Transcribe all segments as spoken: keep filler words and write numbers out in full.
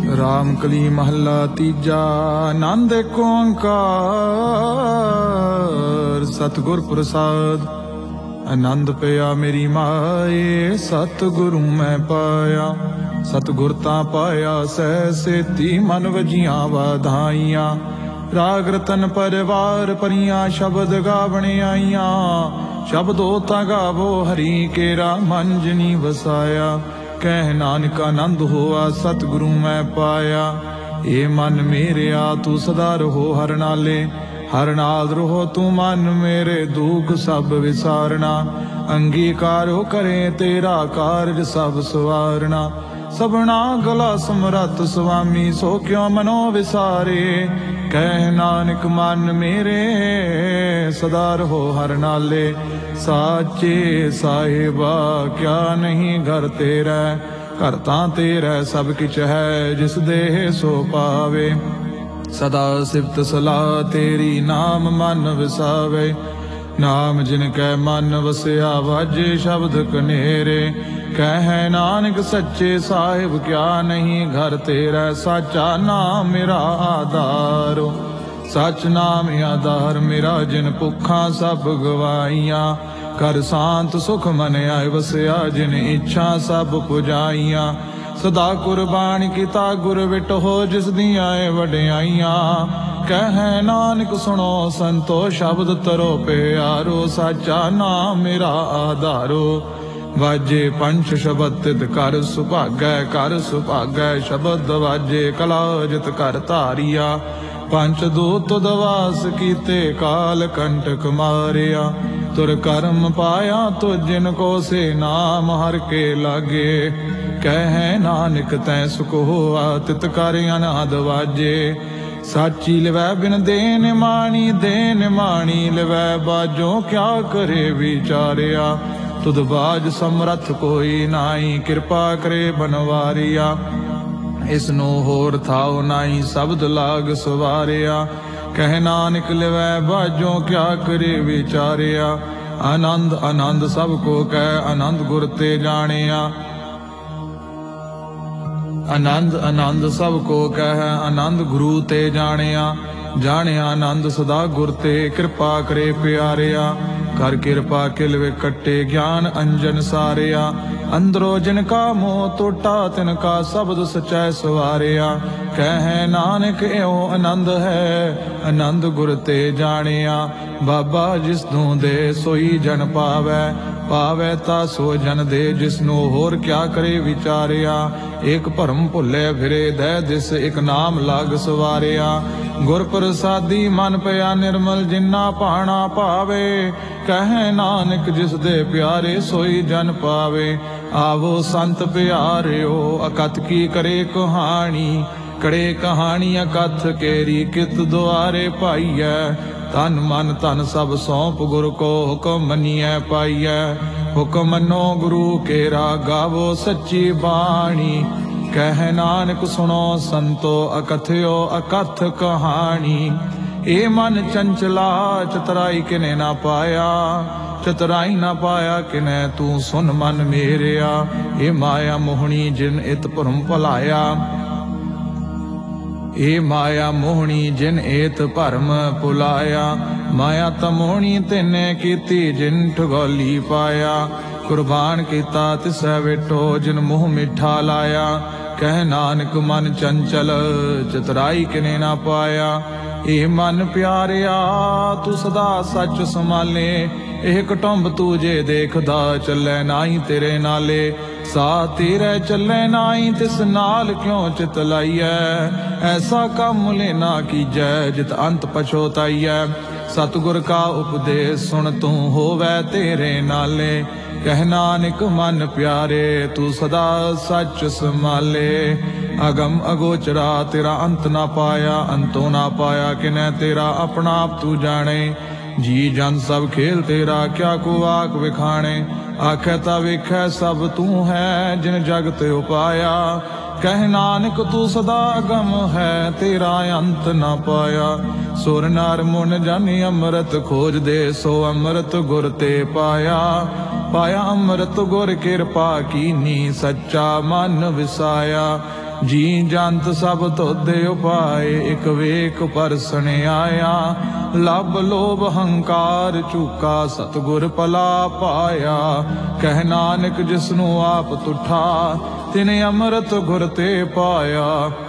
राम कली महला तीजा। आनंद एक ओंकार सतगुर प्रसाद। आनंद पिया मेरी माए सतगुरु मैं पाया। सतगुर तां पाया सह सेती मन वजियां वाधाइयां। राग रतन परिवार परियां शब्द गावणे आईयां। शब्दो तां गावो हरि केरा मन जिनी वसाया। कह नानक आनंद होआ सतगुरु मैं पाया। ए मन मेरेया तू सदा रहो हर नाले। हर नाल रहो तू मन मेरे दुख सब विसारना। अंगीकारो करे तेरा कारज सब सवारना। सबना गला समरथ स्वामी सो क्यों मनो विसारे। कह नानक मन मेरे सदा रहो हर नाले। साचे साहिबा क्या नहीं घर तेरा। घर तां तेरा सब किछ है जिस देह सो पावे। सदा सिफत सलाह तेरी नाम मन विसावे। नाम जिनकै मन वसिया वाजे शब्द कनेरे। कह नानक सच्चे साहिब क्या नहीं घर तेरा। साचा नाम मेरा आधारो। सच नाम आधार मेरा जिन भुखा सब गवाइयां। कर शांत सुख मन आए वसिया जिन इच्छा सब पुजाइयां। सदा कुर्बान किता गुर विट हो जिस दियां वड्याइयां। कह नानक सुनो संतो शब्द तरो प्यारो। साचा नाम मेरा आधारो। वाजे पंच शब्द तित कर सुभागै कर सुभागै। शब्द वाजे कला जित कर धारिया। पंच दूत दवास कीते काल कंटक मारिया। तुर कर्म पाया तो जिनको से नाम हर के लागे। कह नानक तै सुख होआ तित कर अनाद वाजे। साची लिवै बिन देन माणी देन माणी लिवै बाजो। क्या करे विचारिया तुद बाज समरथ कोई नाई। कृपा करे बनवारिया इसनों होर थाओ नाई। शब्द लाग सवारिया कह नानक लिवै बाजों क्या करे विचारिया। आनंद आनंद सबको कह आनंद गुर ते जानिया। आनंद आनंद सबको कह आनंद गुरु ते जानिया। जानिया आनंद सदा गुर ते कृपा करे प्यारिया। कर कृपा किल वे कट्टे ज्ञान अंजन सारिया। अंदरो जिनका मोह टोटा तिनका शब्द सचै सवारिया। कह नानक एओ आनंद है आनंद गुर ते जानिया। बाबा जिस दूं दे सोई जन पावै। पावै ता सो जन दे जिसनों होर क्या करे विचारिया। एक भरम भुले फिरे दै दिस एक नाम लाग सवारिया। गुर प्रसादी मन पया निर्मल जिन्ना भाना पावे। कह नानक जिस दे प्यारे सोई जन पावे। आवो संत प्यारिओ अकथ की करे कहानी। करे कहानी अकथ केरी कित द्वारे पाईऐ। तन मन धन सब सौंप गुर को हुक्म मनिए पाईऐ। हुक्म मनो गुरु केरा गावो सच्ची बाणी। कह नानक सुनो संतो अकथयो अकथ कहानी। ए मन चंचला चतुराई किने ना पाया। चतुराई ना पाया किने तू सुन मन मेरिया। ए माया मोहनी जिन इत भरम भुलाया। ए माया मोहनी जिन एत भरम भुलाया। माया तमोहनी तिने कीती जिन ठगोली पाया। कुर्बान किता तिसै विठो जिन मुँह मिठा लाया। कह नानक मन चंचल चतुराई किने ना पाया। ए मन प्यारिया तू सदा सच संभाले। एह कटुंब तू जे देखदा चलै नाई तेरे नाले। सा तेरे चलै नाई तिस नाल क्यों चित लाइयै। ऐसा कम लेना कीजै जित अंत पछोताइयै। सतगुर का उपदेश सुन तू होवै तेरे नाले। कह नानक मन प्यारे तू सदा सच संभाले। अगम अगोचरा तेरा अंत ना पाया। अंतो ना पाया किनै तेरा अपना आप तू जाने। जी जन सब खेल तेरा क्या को आख विखाणे। आखै ता वेखै सब तू है जिन जगत उपाया। कह नानक तू सदा अगम है तेरा अंत ना पाया। सुर नर मुन जन अमृत खोज दे सो अमृत गुर ते पाया। पाया अमृत गुर कृपा कीनी सच्चा मन विसाया। जी जंत सब तोदे उपाय, एक वेक परसन आया। लब लोभ हंकार चूका, सतगुर भला पाया। कह नानक जिसनु आप तुठा, तिने अमृत गुर ते पाया।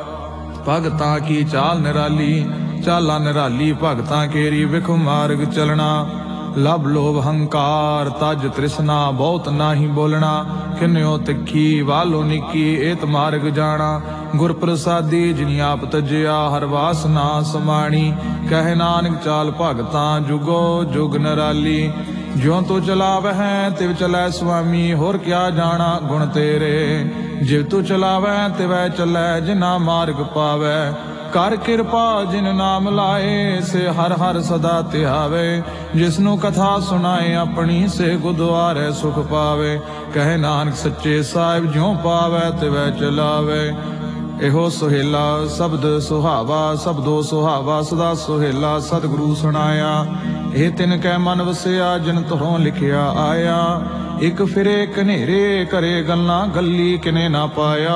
भगतां की चाल निराली, चाला निराली भगतां केरी। विख मार्ग चलना, लभ लोभ हंकार तज तृष्णा। बहुत नाही बोलना, किन्यो तिखी वालो निकी। एत मार्ग जाना, गुर प्रसादी जिनी आप तजया। हर वासना समाणी, कह नानक चाल भगतां जुगो जुग निराली। ज्यों तो चलावै तिव चलै स्वामी, होर क्या जाना गुण तेरे। जिव तू चलावै तिवै चलै, जिना मार्ग पावै। कर किरपा जिन नाम लाए, से हर हर सदा ध्यावे। जिसनु कथा सुनाए अपनी, से गुरुद्वारे सुख पावे। कहे नानक सच्चे साहिब ज्यों पावै तिवै चलावे। एहो सुहेला शब्द सुहावा, शब्दो सुहावा सदा सुहेला। सतगुरु सुनाया ਇਹ ਤਿਨ ਕੈ ਮਨ ਵਸਿਆ, ਜਿਨ ਤੁਹੋਂ ਲਿਖਿਆ ਆਇਆ। ਇੱਕ ਫਿਰੇ ਕਨੇਰੇ ਕਰੇ ਗੱਲਾਂ, ਗੱਲੀ ਕਿਨੇ ਨਾ ਪਾਇਆ।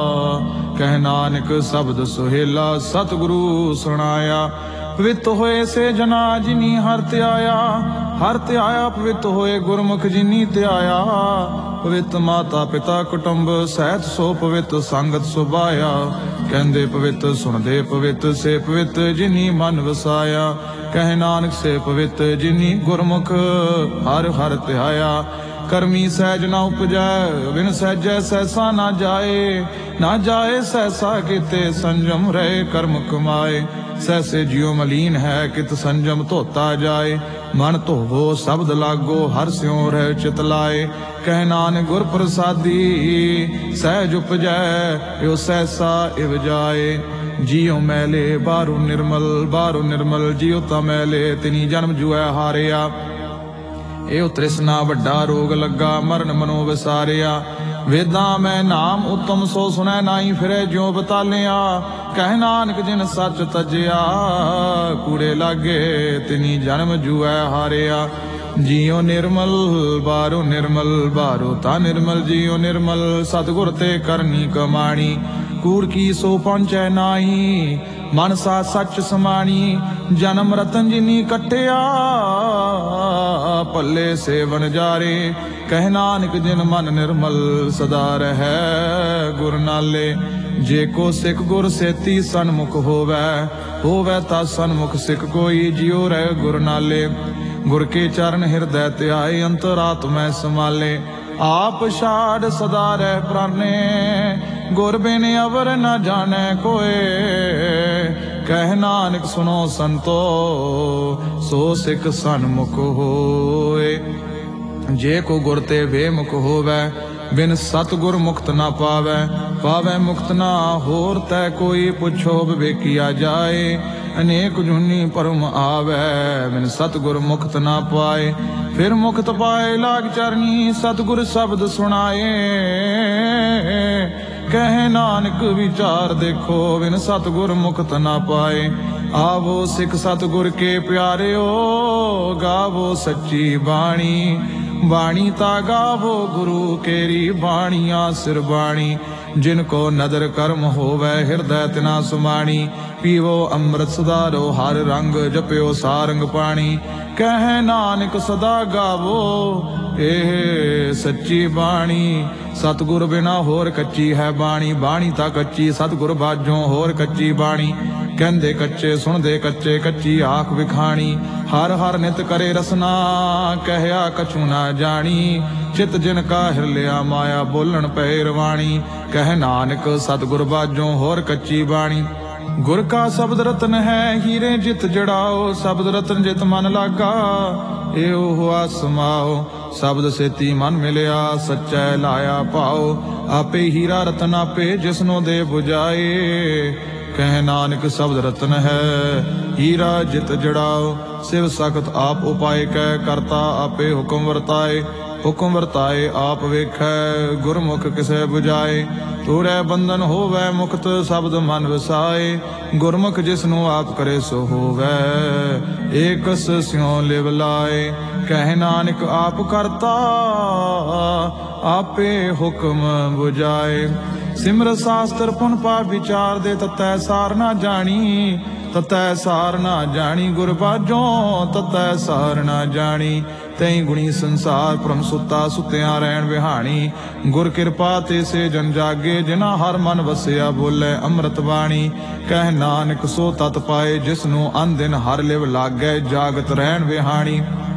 ਕਹਿ ਨਾਨਕ ਸ਼ਬਦ ਸੁਹੇਲਾ, ਸਤਿਗੁਰੂ ਸੁਣਾਇਆ। ਪਵਿੱਤ ਹੋਏ ਸੇ ਜਨਾ ਜਿਨੀ ਹਰ ਧਿਆਇਆ। ਹਰ ਧਿਆਇਆ ਪਵਿੱਤ ਹੋਏ, ਗੁਰਮੁਖ ਜਿਨੀ ਧਿਆਇਆ। ਪਵਿੱਤ ਮਾਤਾ ਪਿਤਾ ਕੁਟੁੰਬ ਸਹਿਤ, ਸੋ ਪਵਿੱਤ ਸੰਗਤ ਸੁਭਾਇਆ। ਕਹਿੰਦੇ ਪਵਿੱਤ ਸੁਣਦੇ ਪਵਿੱਤ, ਸੇ ਪਵਿੱਤ ਜਿਨੀ ਮਨ ਵਸਾਇਆ। ਕਹਿ ਨਾਨਕ ਸੇ ਪਵਿੱਤ ਜਿਨੀ ਗੁਰਮੁਖ ਹਰ ਹਰ ਧਿਆਇਆ। ਕਰਮੀ ਸਹਿਜ ਨਾ ਉਪਜੈ, ਬਿਨ ਸਹਿਜੈ ਸਹਿਸਾ ਨਾ ਜਾਏ। ਨਾ ਜਾਏ ਸਹਿਸਾ ਕੀਤੇ, ਸੰਜਮ ਰਹੇ ਕਰਮ ਕਮਾਏ। ਸਹਿਸੇ ਜਿਉ ਮਲੀਨ ਹੈ, ਕਿਤ ਸੰਜਮ ਧੋਤਾ ਜਾਏ। ਮਨ ਧੋਵੋ ਸ਼ਬਦ ਲਾਗੋ, ਹਰ ਸਿਉ ਰਹਿ ਚਿਤ ਲਾਏ। ਕਹਿ ਨਾਨਕ ਗੁਰ ਪ੍ਰਸਾਦੀ, ਸਹਿਜ ਉਪਜੈ ਇਉ ਸਹਿਸਾ ਇਵ ਜਾਏ। ਜਿਉ ਮੈਲੇ ਬਾਹਰੋਂ ਨਿਰਮਲ, ਬਾਹਰੋਂ ਨਿਰਮਲ ਜਿਉ ਤਾਂ ਮੈਲੇ। ਤਿਨੀ ਜਨਮ ਜੁਐ ਹਾਰਿਆ, ਇਹੋ ਤ੍ਰਿਸ਼ਨਾ ਵੱਡਾ ਰੋਗ ਲੱਗਾ। ਮਰਨ ਮਨੋ ਵਿਸਾਰਿਆ, ਵੇਦਾਂ ਮੈਂ ਨਾਮ ਉਤਮ ਸੋ ਸੁਣੈ। ਨਾਹੀ ਫਿਰੇ ਜਿਉ ਬਤਾਲਿਆ। ਕਹਿ ਨਾਨਕ ਜਿਨ ਸੱਚ ਤਜਿਆ, ਕੂੜੇ ਲਾਗੇ ਤਿਨੀ ਜਨਮ ਜੁਐ ਹਾਰਿਆ। ਜਿਉ ਨਿਰਮਲ ਬਾਹਰੋਂ ਨਿਰਮਲ, ਬਾਹਰੋਂ ਤਾਂ ਨਿਰਮਲ। ਜਿਉ ਨਿਰਮਲ ਸਤਿਗੁਰ ਤੇ ਕਰਨੀ ਕਮਾਣੀ। ਕੂੜ ਕੀ ਸੋ ਪਹੁੰਚੈ ਨਾਹੀ, ਮਨ ਸਾ ਸੱਚ ਸਮਾਣੀ। ਜਨਮ ਰਤਨ ਜਿਨੀ ਕਟਿਆ, ਪੱਲੇ ਸੇਵਨ ਜਾਰੇ। ਕਹਿ ਨਾਨਕ ਜਿਨ ਮਨ ਨਿਰਮਲ, ਸਦਾ ਰਹੈ ਗੁਰ ਨਾਲੇ। ਜੇ ਕੋ ਸਿੱਖ ਗੁਰ ਸੇਤੀ ਸਨਮੁਖ ਹੋਵੈ, ਹੋਵੈ ਤਾ ਸਨਮੁਖ ਸਿੱਖ ਕੋਈ। ਜਿਉ ਰਹਿ ਗੁਰ ਨਾਲੇ, ਗੁਰ ਕੇ ਚਰਨ ਹਿਰਦੈ ਧਿਆਏ। ਅੰਤਰਾਤਮੈ ਸਮਾਲੇ, ਆਪ ਛਾੜ ਸਦਾ ਰਹਿ ਪ੍ਰਾਨੇ। ਗੁਰ ਬਿਨ ਅਵਰ ਨ ਜਾਣੈ ਕੋਏ। ਕਹਿ ਨਾਨਕ ਸੁਨੋ ਸੰਤੋ, ਸੋ ਸਿੱਖ ਸਨਮੁਖ ਹੋਏ। ਜੇ ਕੋ ਗੁਰ ਤੇ ਬੇਮੁਖ ਹੋਵੈ, ਬਿਨ ਸਤਿਗੁਰ ਮੁਕਤ ਨਾ ਪਾਵੈ। ਪਾਵੈ ਮੁਕਤ ਨਾ ਹੋਰ ਤੈ ਕੋਈ, ਪੁੱਛੋ ਵਿਵੇਕੀਆ ਜਾਏ। ਅਨੇਕ ਜੁਨੀ ਪਰਮ ਆਵੈ, ਬਿਨ ਸਤਿਗੁਰ ਮੁਕਤ ਨਾ ਪਾਏ। ਫਿਰ ਮੁਕਤ ਪਾਏ ਲਾਗ ਚਰਨੀ, ਸਤਿਗੁਰ ਸ਼ਬਦ ਸੁਣਾਏ। ਕਹਿ ਨਾਨਕ ਵਿਚਾਰ ਦੇਖੋ, ਬਿਨ ਸਤਿਗੁਰ ਮੁਕਤ ਨਾ ਪਾਏ। ਆਵੋ ਸਿੱਖ ਸਤਿਗੁਰ ਕੇ ਪਿਆਰਿਓ, ਗਾਵੋ ਸੱਚੀ ਬਾਣੀ। ਬਾਣੀ ਤਾ ਗਾਵੋ ਗੁਰੂ ਕੇਰੀ, ਬਾਣੀਆਂ ਸਿਰ ਬਾਣੀ। ਜਿਨ ਕੋ ਨਦਰ ਕਰਮ ਹੋਵੈ, ਹਿਰਦੈ ਤਿਨਾ ਸੁਮਾਣੀ। ਪੀਵੋ ਅੰਮ੍ਰਿਤ ਸੁਧਾਰੋ ਹਰ ਰੰਗ, ਜਪਿਓ ਸਾਰੰਗ ਪਾਣੀ। ਕਹਿ ਨਾਨਕ ਸਦਾ ਗਾਵੋ ਇਹ ਸੱਚੀ ਬਾਣੀ। ਸਤਿਗੁਰ ਬਿਨਾ ਹੋਰ ਕੱਚੀ ਹੈ ਬਾਣੀ। ਬਾਣੀ ਤਾਂ ਕੱਚੀ, ਸਤਿਗੁਰ ਬਾਝੋਂ ਹੋਰ ਕੱਚੀ ਬਾਣੀ। ਕਹਿੰਦੇ ਕੱਚੇ ਸੁਣਦੇ ਕੱਚੇ, ਕੱਚੀ ਆਖ ਵਿਖਾਣੀ। ਹਰ ਹਰ ਨਿਤ ਕਰੇ ਰਸਨਾ, ਕਹਿਆ ਕਛੂ ਨਾ ਜਾਣੀ। ਚਿਤ ਜਿਨ ਕਾ ਹਿਰਲਿਆ ਮਾਇਆ, ਬੋਲਣ ਪਏ ਰਵਾਣੀ। ਕਹਿ ਨਾਨਕ ਸਤਿਗੁਰ ਬਾਝੋਂ ਹੋਰ ਕੱਚੀ ਬਾਣੀ। ਗੁਰ ਕਾ ਸ਼ਬਦ ਰਤਨ ਹੈ, ਹੀਰੇ ਜਿਤ ਜੜਾਓ। ਸ਼ਬਦ ਰਤਨ ਜਿਤ ਮਨ ਲਾਗਾ, ਏਉ ਹੁਆ ਸਮਾਓ। ਸ਼ਬਦ ਸੇਤੀ ਮਨ ਮਿਲਿਆ, ਸੱਚੈ ਲਾਇਆ ਭਾਓ। ਆਪੇ ਹੀਰਾ ਰਤਨ ਆਪੇ, ਜਿਸਨੋ ਦੇ ਬੁਝਾਏ। ਕਹਿ ਨਾਨਕ ਸ਼ਬਦ ਰਤਨ ਹੈ, ਹੀਰਾ ਜਿਤ ਜੜਾਓ। ਸਿਵ ਸਖਤ ਆਪ ਉਪਾਏ, ਕਹਿ ਕਰਤਾ ਆਪੇ ਹੁਕਮ ਵਰਤਾਏ। ਹੁਕਮ ਵਰਤਾਏ ਆਪ ਵੇਖੈ, ਗੁਰਮੁਖ ਕਿਸੇ ਬੁਝਾਏ। ਤੋੜੈ ਬੰਧਨ ਹੋਵੈ ਮੁਕਤ, ਸ਼ਬਦ ਮਨ ਵਸਾਏ। ਗੁਰਮੁਖ ਜਿਸਨੂੰ ਆਪ ਕਰੇ ਸੋ ਹੋਵੈ, ਏਕਸ ਸਿਉ ਲਿਵ ਲਾਏ। ਕਹਿ ਨਾਨਕ ਆਪ ਕਰਤਾ, ਆਪੇ ਹੁਕਮ ਬੁਝਾਏ। सिमर शास्त्र पुन पाप विचार दे ततै सार ना जानी, ततै सार ना जानी गुर बाजों ततै सार ना जानी। तई गुणी संसार परम सुता सुत्या रहन विहाणी, गुर कृपा ते से जन जागे जिना हर मन वसिया बोले अमृत बाणी। कह नानक सो तत पाए जिसनु अन दिन हर लिव लागै जागत रहन विहाणी।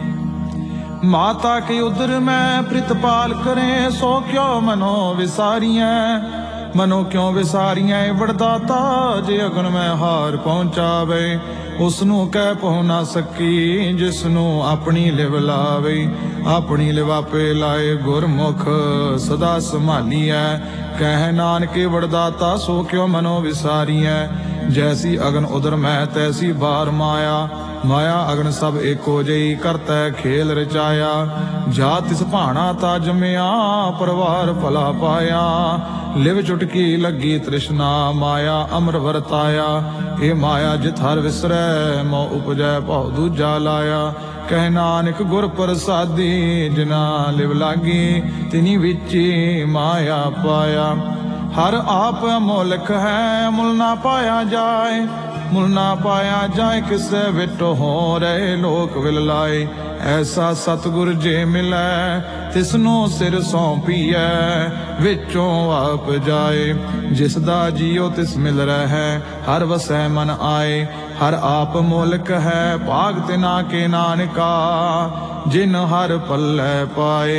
माता के उदर में प्रितपाल करें सो क्यों मनो विसारियां, मनो क्यों विसारियां वरदाता जे अगन में हार पहुंचावे। उसनू कह पहुँ ना सकी जिसनू अपनी लिव लावे, अपनी लिवापे लाए गुरमुख सदा संभालिया। कह नानके वरदाता सो क्यों मनो विसारिया, जैसी अगन उदर में तैसी बार माया। माया अगन सब एको जई करतै खेल रचाया, जा तिस भाना ता जमया परवार भला पाया। लिव चुटकी लगी तृष्णा माया अमर वरताया, ए माया जित हर विसरै मो उपजै भव दूजा लाया। कह नानक गुर प्रसादी जिना लिव लागी तिनी विची माया पाया। हर आप अमोलक है मुल ना पाया जाए, मुल ना पाया जाए किसे विटो हो रहे लोक विल लाए। ऐसा सतगुर जे मिलै तिसनों सिर सौंपीऐ विचों आप जाए। जिसदा जियो तिस मिल रहे हर वसै मन आए, हर आप मोलक है भाग तिना के नानका जिन हर पल्लै पाए।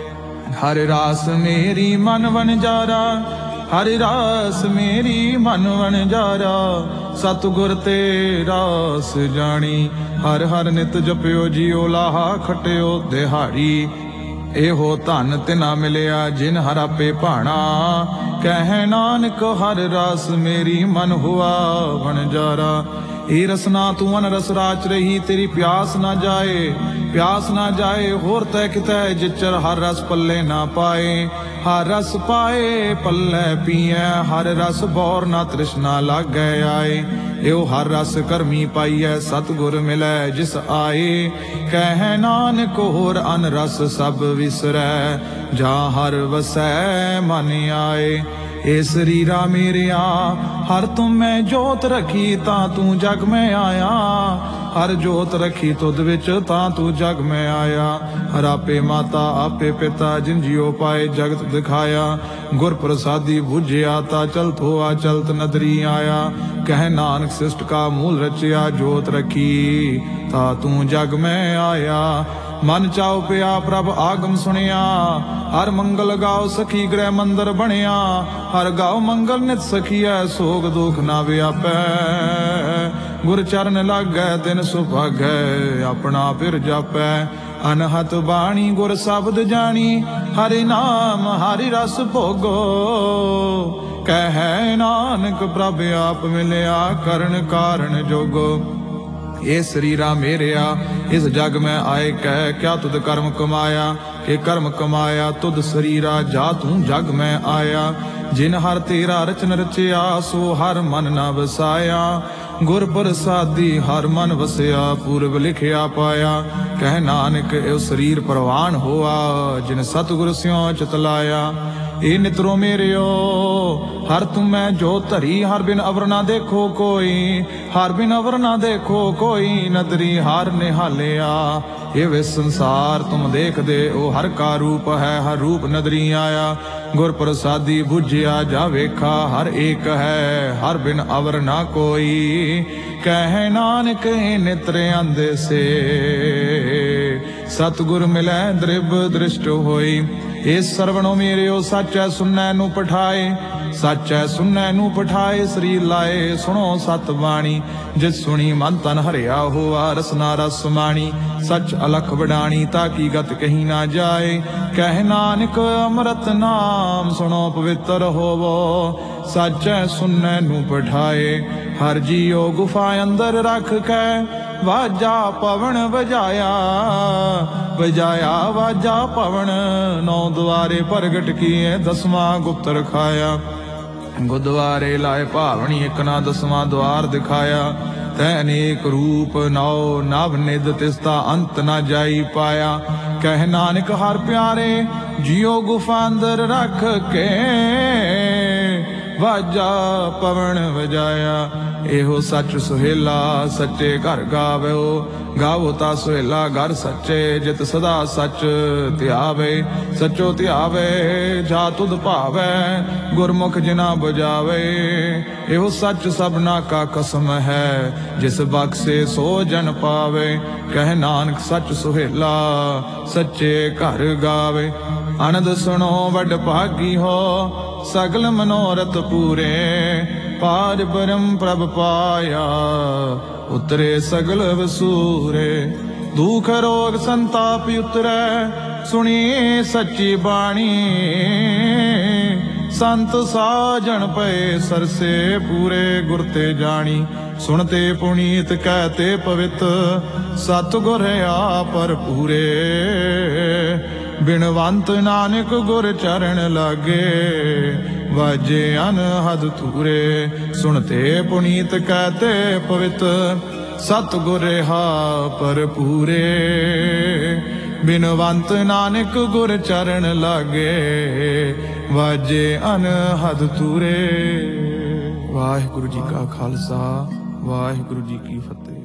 हर रास मेरी मन वनजारा, हर रास मेरी मन वनजारा, सतगुर ते रास जानी। हर हर नित जपियो जियो लाहा खटियो दिहाड़ी, एहो धन तिना मिलिया जिन हर आपे भाना। कह नानक हर रास मेरी मन हुआ वनजारा। ए रसना तू अन रस राच रही तेरी प्यास ना जाए, प्यास ना जाए होर तै कितै जिचर हर रस पल्ले ना पाए। हर रस पाए पल्ले पिए हर रस बौर ना तृष्णा लागै आए। एओ हर रस करमी पाइयै सतगुर मिलै जिस आए। कह नानक होर अन रस सब विसरै जा हर वसै मन आए। ए शरीरा मेरिया हर तुम में जोत रखी ता तू जग में आया, हर जोत रखी तुद विच ता तू जग में आया। हर आपे माता आपे पिता जिन जियो पाए जगत दिखाया। गुर प्रसादी बुझिया ता चलत होआ चलत नदरी आया। कह नानक सृष्ट का मूल रचिया जोत रखी ता तू जग में आया। मन चाओ पिया प्रभ आगम सुनिया, हर मंगल गाओ सखी गृह मंदिर बनिया। हर गाओ मंगल नित सखिया सोग दुख ना व्यापै। गुर चरण लागै दिन सुभागै अपना फिर जापै। अनहत बाणी गुर शब्द जानी हरि नाम हरि रस भोगो। कह नानक प्रभ आप मिलिया करण कारण जोगो। ए शरीरा मेरिया इस जग में आए कह क्या तुद कर्म कमाया। के कर्म कमाया तुद शरीरा जा तू जग में आया। जिन हर तेरा रचन रचिया सो हर मन न वसाया। गुर प्रसादी हर मन वसिया पूर्व लिखिया पाया। कह नानक एव शरीर प्रवान होआ जिन सतगुर स्यों चितलाया। ए नित्रो मेरियो हर तुम्हें जो धरी हर बिन अवर ना देखो कोई। हर बिन अवर ना देखो कोई नदरी हार निहालिया। ये वे संसार तुम देख दे ओ हर का रूप है हर रूप नदरी आया। गुर प्रसादी बुझिया जा वेखा हर एक है हर बिन अवर ना कोई। कह नानक नेत्र अंध से सतगुर मिलै दृब दृष्ट होई। ए सरवणो मेरियो सच है सुनने नू पठाए। सच है सुनने नू पठाए शरीर लाए सुनो सत बाणी। जिस सुनी मन तन हरिया हुआ रसना रस माणी। सच अलख बड़ाणी ताकि गत कहीं ना जाए। कह नानक अमृत नाम सुनो पवित्र होवो। सच है सुनने नू पठाए हर जियो गुफा अंदर रख कै। वाजा पवन बजाया बजाया वाजा पवन। नौ द्वारे प्रगट किए दसवां गुप्त रखाया। गुद्वारे लाए भावनी एक ना दसवां द्वार दिखाया। तै अनेक रूप नौ नव निध तिसता अंत ना जाई पाया। कह नानक हर प्यारे जियो गुफा अंदर रख के। ਵਾਜਾ ਪਵਨ ਵਜਾਇਆ। ਇਹੋ ਸੱਚ ਸੁਹੇਲਾ ਸੱਚੇ ਘਰ ਗਾਵੋ, ਗਾਵੋ ਤਾਂ ਸੁਹੇਲਾ ਘਰ ਸੱਚੇ। ਜਿਤ ਸਦਾ ਸੱਚ ਧਿਆਵੇ, ਸੱਚੋ ਧਿਆਵੇ ਜਾ ਤੁਧ ਭਾਵੈ। ਗੁਰਮੁਖ ਜਿਨਾ ਬੁਝਾਵੇ, ਇਹੋ ਸੱਚ ਸਭਨਾ ਕਾ ਕਸਮ ਹੈ। ਜਿਸ ਬਖਸ਼ੇ ਸੋ ਜਨ ਪਾਵੇ, ਕਹਿ ਨਾਨਕ ਸੱਚ ਸੁਹੇਲਾ ਸੱਚੇ ਘਰ ਗਾਵੇ। ਆਨੰਦ ਸੁਣੋ ਵੱਡ ਭਾਗੀ ਹੋ, ਸਗਲ ਮਨੋਰਥ ਪੂਰੇ। ਪਾਰ ਬ੍ਰਹਮ ਪ੍ਰਭ ਪਾਇਆ, ਉਤਰੇ ਸਗਲ ਵਸੂਰੇ। ਦੁਖ ਰੋਗ ਸੰਤਾਪ ਉਤਰੈ, ਸੁਣੀ ਸੱਚੀ ਬਾਣੀ। ਸੰਤ ਸਾਜਣ ਪਏ ਸਰਸੇ, ਪੂਰੇ ਗੁਰ ਤੇ ਜਾਣੀ। ਸੁਣਤੇ ਪੁਨੀਤ ਕਹਿਤੇ ਪਵਿੱਤ, ਸਤਿਗੁਰ ਆਪਰ ਪੂਰੇ। ਬਿਨਵੰਤ ਨਾਨਕ ਗੁਰ ਚਰਨ ਲਾਗੇ, ਵਾਜੇ ਅਨਹਦ ਧੂਰੇ। ਸੁਣਤੇ ਪੁਨੀਤ ਕਹਿਤੇ ਪਵਿੱਤ, ਸਤਿਗੁਰ ਆਪਰ ਪੂਰੇ। ਬਿਨਵੰਤ ਨਾਨਕ ਗੁਰ ਚਰਨ ਲਾਗੇ, ਵਾਜੇ ਅਨਹਦ ਧੂਰੇ। ਵਾਹਿਗੁਰੂ ਜੀ ਕਾ ਖਾਲਸਾ, ਵਾਹਿਗੁਰੂ ਜੀ ਕੀ ਫਤਿਹ।